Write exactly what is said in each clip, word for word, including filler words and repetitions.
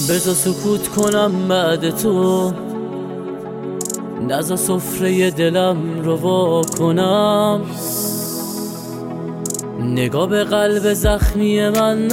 بذار سکوت کنم بعد تو، نذار سفره دلم رو وا کنم. نگاه به قلب زخمی من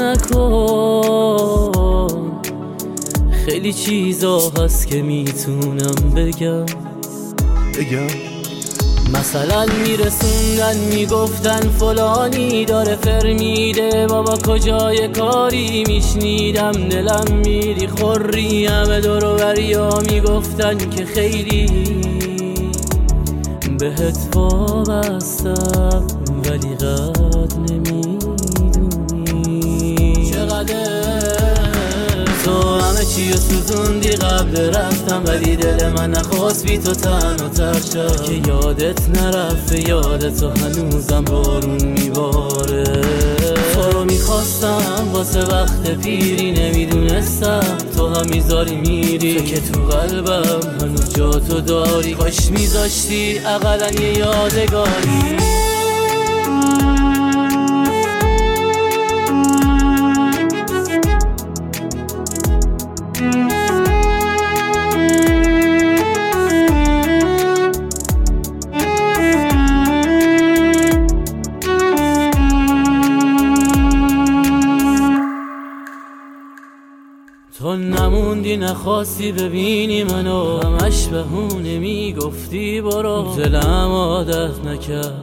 نکن، خیلی چیزا هست که میتونم بگم بگم مثلا میرسوندن میگفتن فلانی داره فر میده، بابا کجای کاری میشنیدم دلم میری خوری. همه دور و بریا میگفتن که خیلی بهت وابستم، ولی قد نمیدونی چقدر تو همه چی رو سوزوندی قبل رفتم، ولی دل من نخواست بی تو تن و تر شد که یادت نرفته. یادتو هنوزم بارون میباره. تو رو میخواستم واسه وقت پیری، نمیدونستم تو هم میذاری میری، تو که تو قلبم هنوز جا تو داری. کاش میذاشتی اقلا یه یادگاری. تو نموندی نخواستی ببینی منو، همش بهونه میگفتی برو. دلم عادت نکرد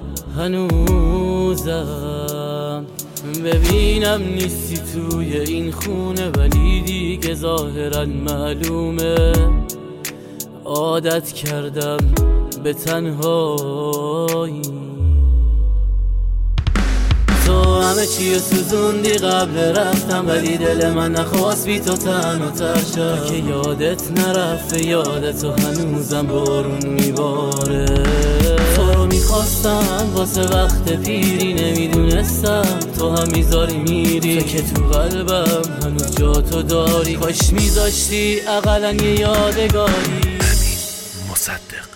هنوزم ببینم نیستی توی این خونه، ولی دیگه ظاهرا معلومه عادت کردم به تنهایی. تو همه چی رو سوزوندی قبل رفتم، ولی دل من نخواست بی تو تن و تر شد که یادت نرفته. یادتو هنوزم بارون میباره. تو رو میخواستم واسه وقت پیری، نمیدونستم تو هم میذاری میری، تو که تو قلبم هنوز جا تو داری. کاش میذاشتی اقلا یه یادگاری. امین مصدق.